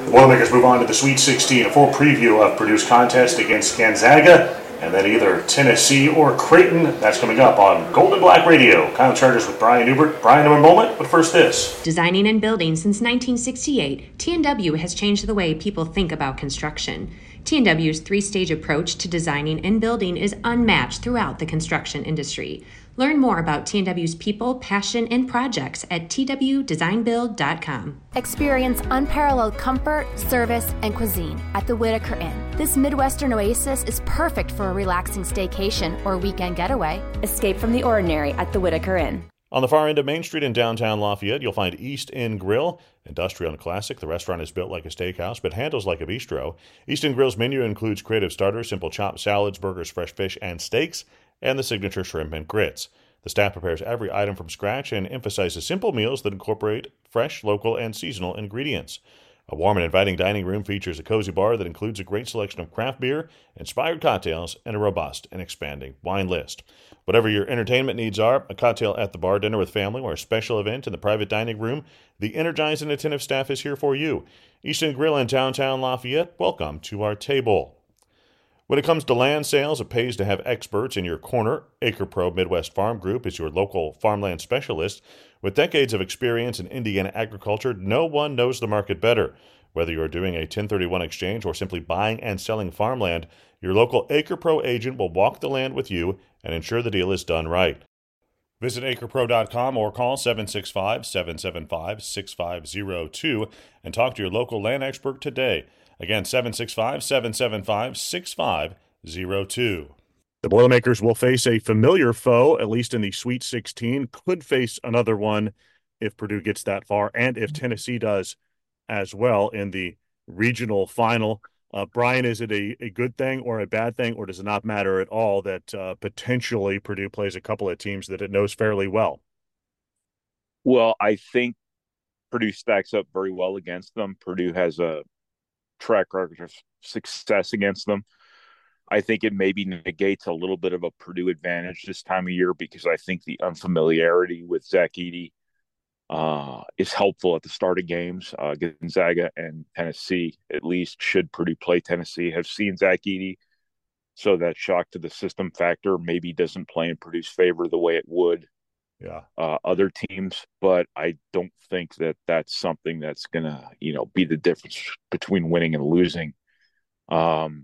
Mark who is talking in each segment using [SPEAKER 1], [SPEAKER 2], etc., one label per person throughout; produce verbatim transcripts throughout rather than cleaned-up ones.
[SPEAKER 1] Boilermakers move on to the Sweet sixteen, a full preview of Purdue's contest against Gonzaga, and then either Tennessee or Creighton. That's coming up on Golden Black Radio. Kyle Charters with Brian Newbert. Brian, in a moment, but first this.
[SPEAKER 2] Designing and building since nineteen sixty-eight, T and W has changed the way people think about construction. T and W's three-stage approach to designing and building is unmatched throughout the construction industry. Learn more about T and W's people, passion, and projects at t w design build dot com.
[SPEAKER 3] Experience unparalleled comfort, service, and cuisine at the Whitaker Inn. This Midwestern oasis is perfect for a relaxing staycation or weekend getaway.
[SPEAKER 4] Escape from the ordinary at the Whitaker Inn.
[SPEAKER 5] On the far end of Main Street in downtown Lafayette, you'll find East End Grill. Industrial and classic, the restaurant is built like a steakhouse, but handles like a bistro. East End Grill's menu includes creative starters, simple chopped salads, burgers, fresh fish, and steaks, and the signature shrimp and grits. The staff prepares every item from scratch and emphasizes simple meals that incorporate fresh, local, and seasonal ingredients. A warm and inviting dining room features a cozy bar that includes a great selection of craft beer, inspired cocktails, and a robust and expanding wine list. Whatever your entertainment needs are, a cocktail at the bar, dinner with family, or a special event in the private dining room, the energized and attentive staff is here for you. East End Grill in downtown Lafayette, welcome to our table. When it comes to land sales, it pays to have experts in your corner. AcrePro Midwest Farm Group is your local farmland specialist. With decades of experience in Indiana agriculture, no one knows the market better. Whether you're doing a ten thirty-one exchange or simply buying and selling farmland, your local AcrePro agent will walk the land with you and ensure the deal is done right. Visit acre pro dot com or call seven six five, seven seven five, six five zero two and talk to your local land expert today. Again, seven six five, seven seven five, six five zero two.
[SPEAKER 1] The Boilermakers will face a familiar foe, at least in the Sweet sixteen, could face another one if Purdue gets that far, and if Tennessee does as well in the regional final. Uh, Brian, is it a, a good thing or a bad thing, or does it not matter at all that uh, potentially Purdue plays a couple of teams that it knows fairly well?
[SPEAKER 6] Well, I think Purdue stacks up very well against them. Purdue has a track record of success against them. I think it maybe negates a little bit of a Purdue advantage this time of year because I think the unfamiliarity with Zach Edey uh, is helpful at the start of games. Uh, Gonzaga and Tennessee, at least, should Purdue play Tennessee, have seen Zach Edey, so that shock to the system factor maybe doesn't play in Purdue's favor the way it would
[SPEAKER 1] yeah.
[SPEAKER 6] uh, other teams. But I don't think that that's something that's going to, you know, be the difference between winning and losing. Um,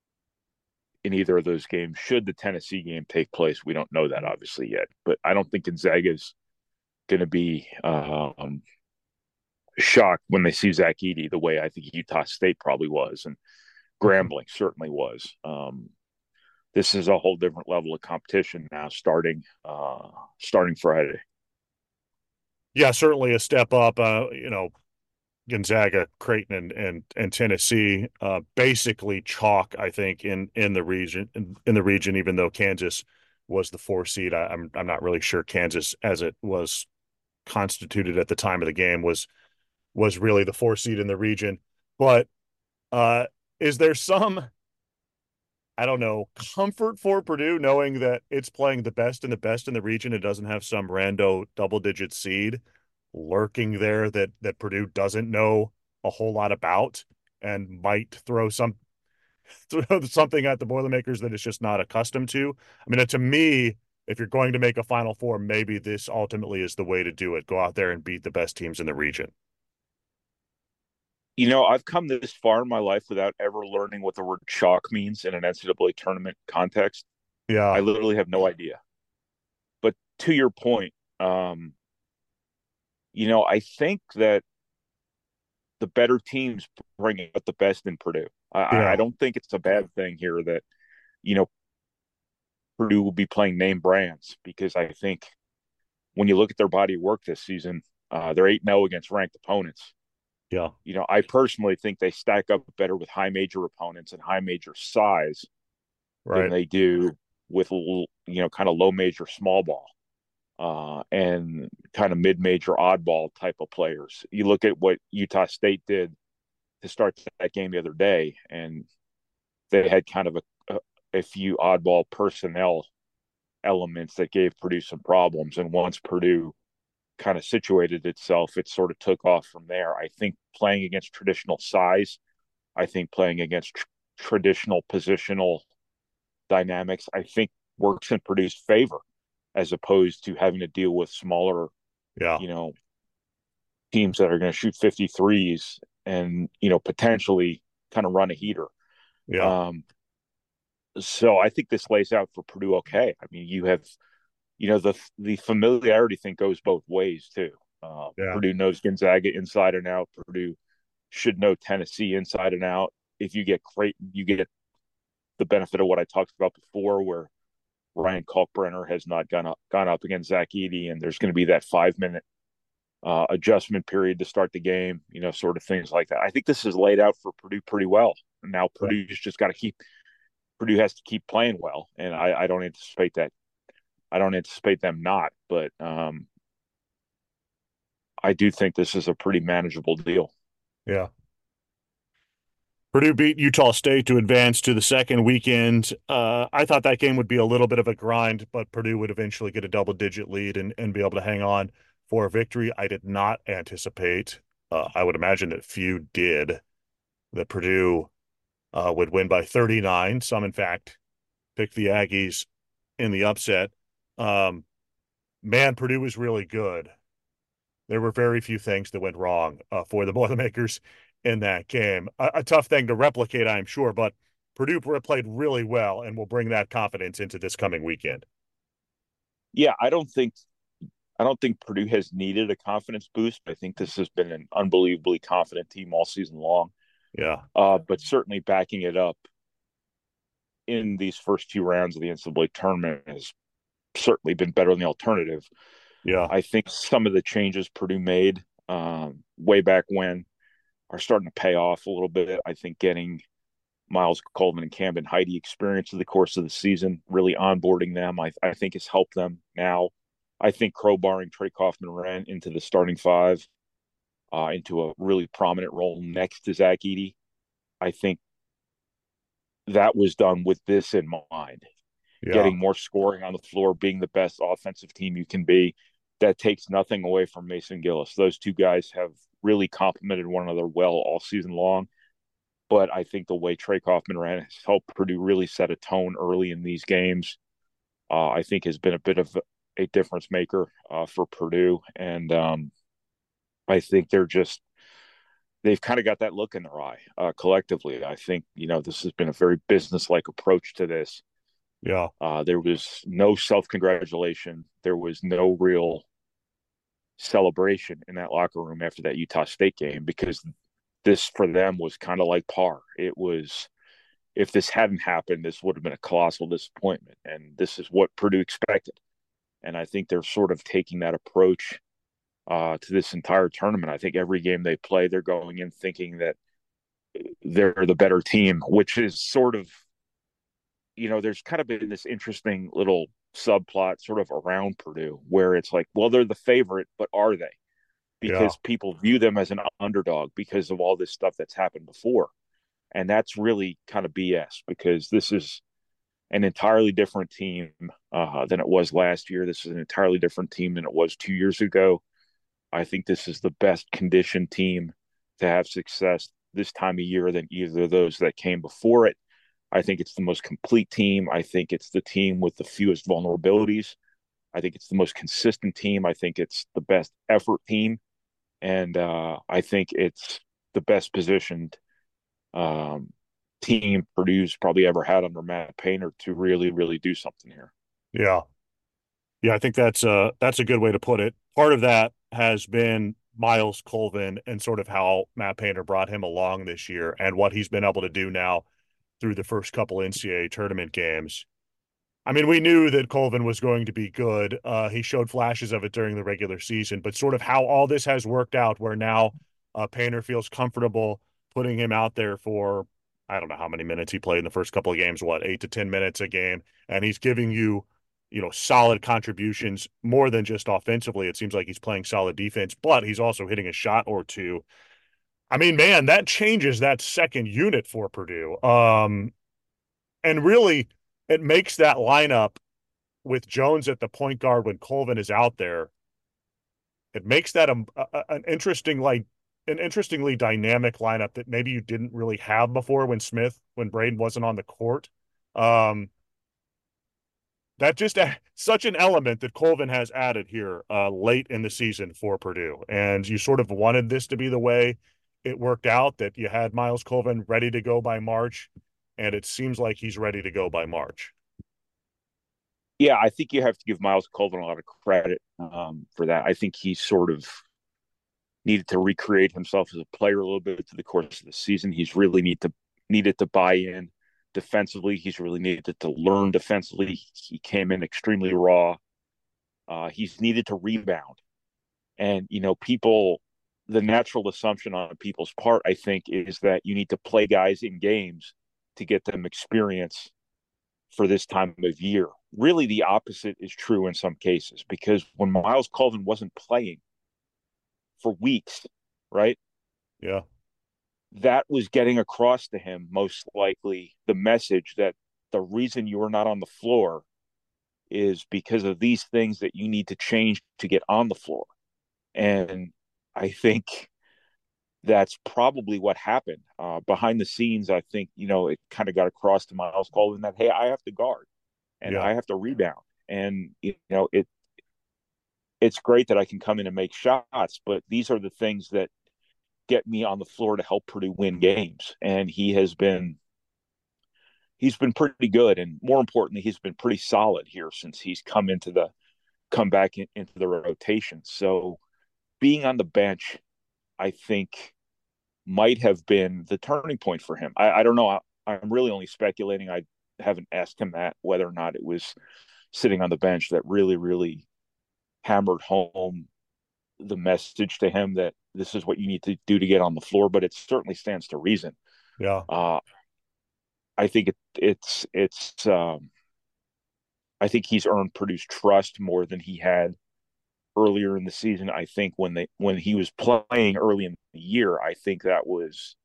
[SPEAKER 6] in either of those games, should the Tennessee game take place, we don't know that obviously yet, but I don't think Gonzaga's going to be um, shocked when they see Zach Edey the way I think Utah State probably was, and Grambling certainly was. Um, this is a whole different level of competition now, starting uh, starting Friday.
[SPEAKER 1] Yeah, certainly a step up. Uh, you know, Gonzaga, Creighton, and and, and Tennessee uh, basically chalk, I think, in in the region. In, in the region, even though Kansas was the four seed, I, I'm I'm not really sure Kansas, as it was constituted at the time of the game, was was really the four seed in the region. But uh, is there some, I don't know, comfort for Purdue knowing that it's playing the best and the best in the region? It doesn't have some rando double digit seed lurking there that that Purdue doesn't know a whole lot about and might throw some throw something at the Boilermakers that it's just not accustomed to. I mean, to me, if you're going to make a Final Four, maybe this ultimately is the way to do it. Go out there and beat the best teams in the region.
[SPEAKER 6] You know, I've come this far in my life without ever learning what the word chalk means in an N C double A tournament context.
[SPEAKER 1] Yeah.
[SPEAKER 6] I literally have no idea. But to your point, um, you know, I think that the better teams bring out the best in Purdue. I, yeah. I don't think it's a bad thing here that, you know, Purdue will be playing name brands, because I think when you look at their body of work this season, uh, they're eight and oh against ranked opponents.
[SPEAKER 1] Yeah.
[SPEAKER 6] You know, I personally think they stack up better with high major opponents and high major size
[SPEAKER 1] right.
[SPEAKER 6] than they do with, you know, kind of low major small ball. Uh, and kind of mid-major oddball type of players. You look at what Utah State did to start that game the other day, and they had kind of a, a, a few oddball personnel elements that gave Purdue some problems. And once Purdue kind of situated itself, it sort of took off from there. I think playing against traditional size, I think playing against tr- traditional positional dynamics, I think works in Purdue's favor as opposed to having to deal with smaller,
[SPEAKER 1] Yeah.
[SPEAKER 6] you know, teams that are going to shoot fifty-threes and, you know, potentially kind of run a heater.
[SPEAKER 1] Yeah.
[SPEAKER 6] Um, so I think this lays out for Purdue okay. I mean, you have, you know, the the familiarity thing goes both ways too. Uh,
[SPEAKER 1] Yeah.
[SPEAKER 6] Purdue knows Gonzaga inside and out. Purdue should know Tennessee inside and out. If you get Creighton, you get the benefit of what I talked about before, where Ryan Kalkbrenner has not gone up gone up against Zach Edey, and there's going to be that five minute uh, adjustment period to start the game. You know, sort of things like that. I think this is laid out for Purdue pretty well. Now Purdue's just got to keep Purdue has to keep playing well, and I, I don't anticipate that. I don't anticipate them not, but um, I do think this is a pretty manageable deal.
[SPEAKER 1] Yeah. Purdue beat Utah State to advance to the second weekend. Uh, I thought that game would be a little bit of a grind, but Purdue would eventually get a double-digit lead and, and be able to hang on for a victory. I did not anticipate, uh, I would imagine that few did, that Purdue uh, would win by thirty-nine. Some, in fact, picked the Aggies in the upset. Um, man, Purdue was really good. There were very few things that went wrong uh, for the Boilermakers in that game. A, a tough thing to replicate, I'm sure, but Purdue played really well and will bring that confidence into this coming weekend.
[SPEAKER 6] Yeah, I don't think I don't think Purdue has needed a confidence boost. I think this has been an unbelievably confident team all season long.
[SPEAKER 1] Yeah.
[SPEAKER 6] Uh, but certainly backing it up in these first two rounds of the N C double A tournament has certainly been better than the alternative.
[SPEAKER 1] Yeah.
[SPEAKER 6] I think some of the changes Purdue made um, way back when are starting to pay off a little bit. I think getting Miles Coleman and Camden Heide experience in the course of the season, really onboarding them, I, I think has helped them now. I think crowbarring Trey Kaufman-Renn into the starting five, uh, into a really prominent role next to Zach Edey, I think that was done with this in mind.
[SPEAKER 1] Yeah.
[SPEAKER 6] Getting more scoring on the floor, being the best offensive team you can be. That takes nothing away from Mason Gillis. Those two guys have really complemented one another well all season long. But I think the way Trey Kaufman-Renn has helped Purdue really set a tone early in these games, uh, I think has been a bit of a difference maker uh, for Purdue. And um, I think they're just, they've kind of got that look in their eye uh, collectively. I think, you know, this has been a very business-like approach to this.
[SPEAKER 1] Yeah.
[SPEAKER 6] Uh, there was no self-congratulation. There was no real celebration in that locker room after that Utah State game, because this for them was kind of like par. It was, if this hadn't happened, this would have been a colossal disappointment. And this is what Purdue expected. And I think they're sort of taking that approach uh, to this entire tournament. I think every game they play, they're going in thinking that they're the better team, which is sort of, you know, there's kind of been this interesting little subplot sort of around Purdue where it's like, well, they're the favorite, but are they? Because
[SPEAKER 1] yeah.
[SPEAKER 6] people view them as an underdog because of all this stuff that's happened before. And that's really kind of B S, because this is an entirely different team uh, than it was last year. This is an entirely different team than it was two years ago. I think this is the best conditioned team to have success this time of year than either of those that came before it. I think it's the most complete team. I think it's the team with the fewest vulnerabilities. I think it's the most consistent team. I think it's the best effort team. And uh, I think it's the best positioned um, team Purdue's probably ever had under Matt Painter to really, really do something here.
[SPEAKER 1] Yeah. Yeah, I think that's a that's a good way to put it. Part of that has been Miles Colvin and sort of how Matt Painter brought him along this year and what he's been able to do now through the first couple N C double A tournament games. I mean, we knew that Colvin was going to be good. Uh, he showed flashes of it during the regular season, but sort of how all this has worked out, where now uh, Painter feels comfortable putting him out there for, I don't know how many minutes he played in the first couple of games, what, eight to ten minutes a game, and he's giving you, you know, solid contributions more than just offensively. It seems like he's playing solid defense, but he's also hitting a shot or two. I mean, man, that changes that second unit for Purdue. Um, and really, it makes that lineup with Jones at the point guard when Colvin is out there It makes that a, a, an interesting like an interestingly dynamic lineup that maybe you didn't really have before when Smith when Braden wasn't on the court. Um, that just uh, such an element that Colvin has added here uh, late in the season for Purdue, and you sort of wanted this to be the way it worked out, that you had Miles Colvin ready to go by March, and it seems like he's ready to go by March.
[SPEAKER 6] Yeah, I think you have to give Miles Colvin a lot of credit um, for that. I think he sort of needed to recreate himself as a player a little bit through the course of the season. He's really need to needed to buy in defensively. He's really needed to learn defensively. He came in extremely raw. Uh, he's needed to rebound. And, you know, people, the natural assumption on people's part, I think, is that you need to play guys in games to get them experience for this time of year. Really, the opposite is true in some cases, because when Miles Colvin wasn't playing for weeks, right?
[SPEAKER 1] Yeah.
[SPEAKER 6] That was getting across to him, most likely, the message that the reason you are not on the floor is because of these things that you need to change to get on the floor. And I think that's probably what happened. Uh, behind the scenes, I think, you know, it kind of got across to Miles Colvin that, hey, I have to guard and
[SPEAKER 1] Yeah.
[SPEAKER 6] I have to rebound. And, you know, it it's great that I can come in and make shots, but these are the things that get me on the floor to help Purdue win games. And he has been he's been pretty good, and more importantly, he's been pretty solid here since he's come into the come back in, into the rotation. So being on the bench, I think, might have been the turning point for him. I, I don't know. I, I'm really only speculating. I haven't asked him that, whether or not it was sitting on the bench that really, really hammered home the message to him that this is what you need to do to get on the floor. But it certainly stands to reason.
[SPEAKER 1] Yeah.
[SPEAKER 6] Uh, I think it, it's it's. Um, I think he's earned Purdue's trust more than he had earlier in the season. I think when they when he was playing early in the year, I think that was,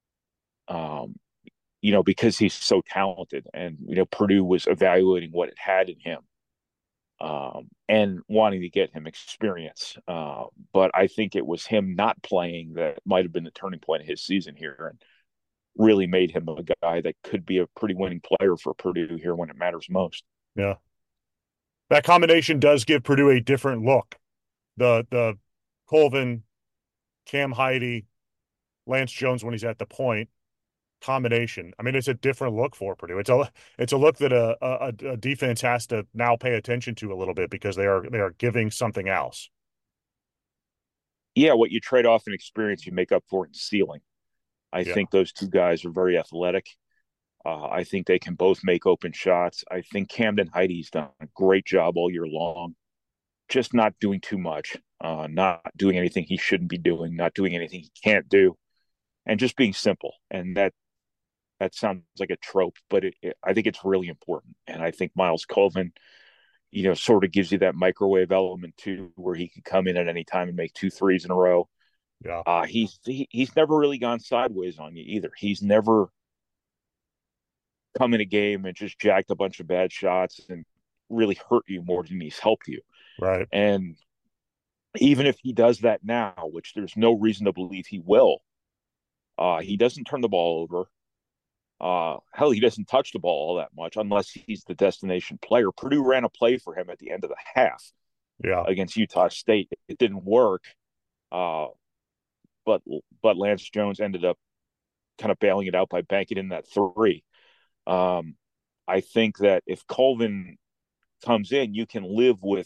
[SPEAKER 6] um, you know, because he's so talented, and you know, Purdue was evaluating what it had in him, um, and wanting to get him experience. Uh, but I think it was him not playing that might have been the turning point of his season here, and really made him a guy that could be a pretty winning player for Purdue here when it matters most.
[SPEAKER 1] Yeah. That combination does give Purdue a different look. The the Colvin, Cam Heide, Lance Jones when he's at the point combination. I mean, it's a different look for Purdue. It's a it's a look that a, a, a defense has to now pay attention to a little bit, because they are they are giving something else.
[SPEAKER 6] Yeah, what you trade off in experience, you make up for it in ceiling. I
[SPEAKER 1] Yeah.
[SPEAKER 6] think those two guys are very athletic. Uh, I think they can both make open shots. I think Camden Heide's done a great job all year long, just not doing too much, uh, not doing anything he shouldn't be doing, not doing anything he can't do, and just being simple. And that that sounds like a trope, but it, it, I think it's really important. And I think Miles Colvin, you know, sort of gives you that microwave element too, where he can come in at any time and make two threes in a row.
[SPEAKER 1] Yeah.
[SPEAKER 6] Uh, he's he, he's never really gone sideways on you either. He's never come in a game and just jacked a bunch of bad shots and really hurt you more than he's helped you.
[SPEAKER 1] Right.
[SPEAKER 6] And even if he does that now, which there's no reason to believe he will, uh, he doesn't turn the ball over. Uh, hell, he doesn't touch the ball all that much unless he's the destination player. Purdue ran a play for him at the end of the half
[SPEAKER 1] Yeah.
[SPEAKER 6] against Utah State. It didn't work, uh, but but Lance Jones ended up kind of bailing it out by banking in that three. Um, I think that if Colvin comes in, you can live with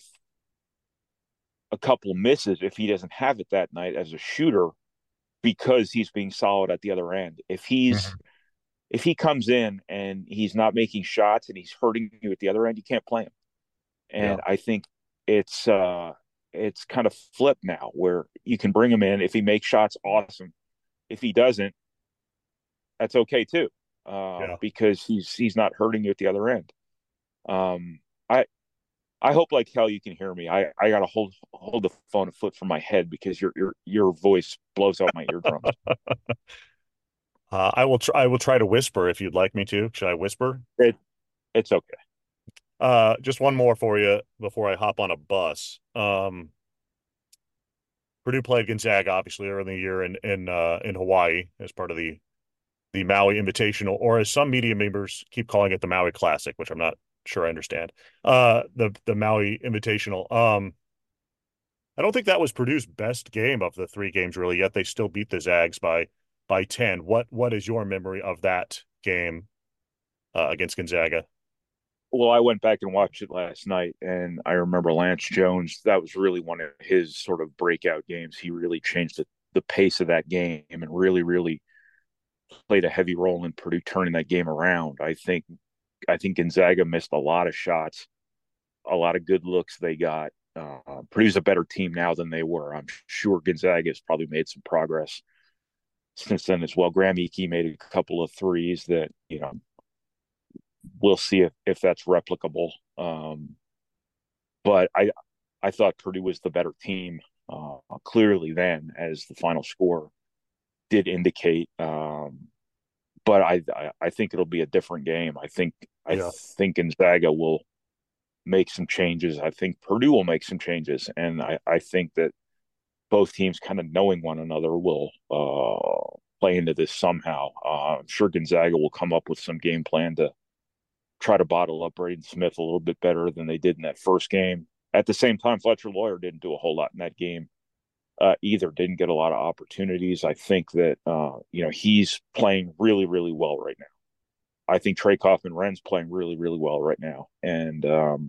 [SPEAKER 6] a couple of misses if he doesn't have it that night as a shooter, because he's being solid at the other end. If he's
[SPEAKER 1] Mhm.
[SPEAKER 6] if he comes in and he's not making shots and he's hurting you at the other end, you can't play him.
[SPEAKER 1] Yeah.
[SPEAKER 6] And I think it's uh it's kind of flipped now, where you can bring him in. If he makes shots, awesome. If he doesn't, that's okay too, uh,
[SPEAKER 1] Yeah.
[SPEAKER 6] because he's he's not hurting you at the other end. Um, I I hope like hell you can hear me. I, I gotta hold hold the phone a foot from my head because your your your voice blows out my eardrums.
[SPEAKER 1] Uh, I will try I will try to whisper if you'd like me to. Should I whisper?
[SPEAKER 6] It it's okay.
[SPEAKER 1] Uh, just one more for you before I hop on a bus. Um, Purdue played Gonzaga obviously early in the year in in uh, in Hawaii as part of the the Maui Invitational, or as some media members keep calling it, the Maui Classic, which I'm not sure I understand. Uh, the the Maui Invitational. Um, I don't think that was Purdue's best game of the three games, really. Yet they still beat the Zags by by ten. What what is your memory of that game uh, against Gonzaga?
[SPEAKER 6] Well, I went back and watched it last night, and I remember Lance Jones. That was really one of his sort of breakout games. He really changed the, the pace of that game and really, really played a heavy role in Purdue turning that game around. I think I think Gonzaga missed a lot of shots, a lot of good looks they got. Uh, Purdue's a better team now than they were. I'm sure Gonzaga has probably made some progress since then as well. Graham Ike made a couple of threes that, you know, we'll see if, if that's replicable. Um, but I I thought Purdue was the better team uh, clearly then, as the final score did indicate. Um, but I, I I think it'll be a different game. I think I
[SPEAKER 1] Yeah.
[SPEAKER 6] think Gonzaga will make some changes. I think Purdue will make some changes, and I, I think that both teams, kind of knowing one another, will uh, play into this somehow. Uh, I'm sure Gonzaga will come up with some game plan to try to bottle up Braden Smith a little bit better than they did in that first game. At the same time, Fletcher Lawyer didn't do a whole lot in that game uh, either. Didn't get a lot of opportunities. I think that uh, you know he's playing really, really well right now. I think Trey Kaufman-Wren's playing really, really well right now, and um,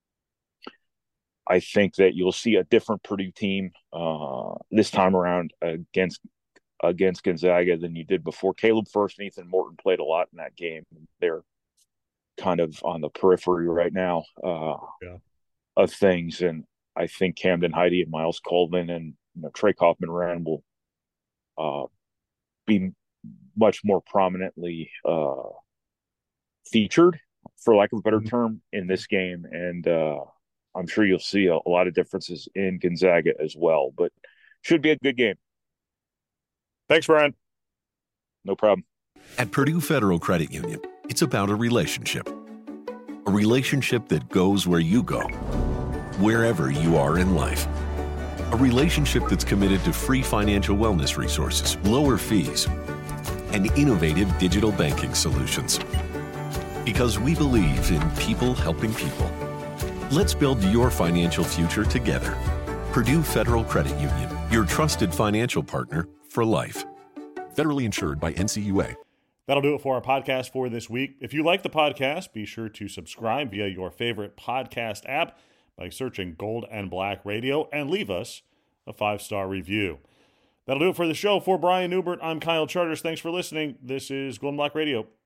[SPEAKER 6] I think that you'll see a different Purdue team uh, this time around against against Gonzaga than you did before. Caleb Furst and Ethan Morton played a lot in that game. They're kind of on the periphery right now uh,
[SPEAKER 1] Yeah.
[SPEAKER 6] of things, and I think Camden Heide and Miles Coleman and you know, Trey Kaufman-Wren will uh, be much more prominently uh, featured, for lack of a better
[SPEAKER 1] Mhm.
[SPEAKER 6] term, in this game. And uh, I'm sure you'll see a, a lot of differences in Gonzaga as well, but should be a good game.
[SPEAKER 1] Thanks, Brian.
[SPEAKER 6] No problem.
[SPEAKER 7] At Purdue Federal Credit Union, it's about a relationship. A relationship that goes where you go, wherever you are in life. A relationship that's committed to free financial wellness resources, lower fees, and innovative digital banking solutions. Because we believe in people helping people. Let's build your financial future together. Purdue Federal Credit Union, your trusted financial partner for life. Federally insured by N C U A.
[SPEAKER 5] That'll do it for our podcast for this week. If you like the podcast, be sure to subscribe via your favorite podcast app by searching Gold and Black Radio and leave us a five-star review. That'll do it for the show. For Brian Newbert, I'm Kyle Charters. Thanks for listening. This is Gold and Black Radio.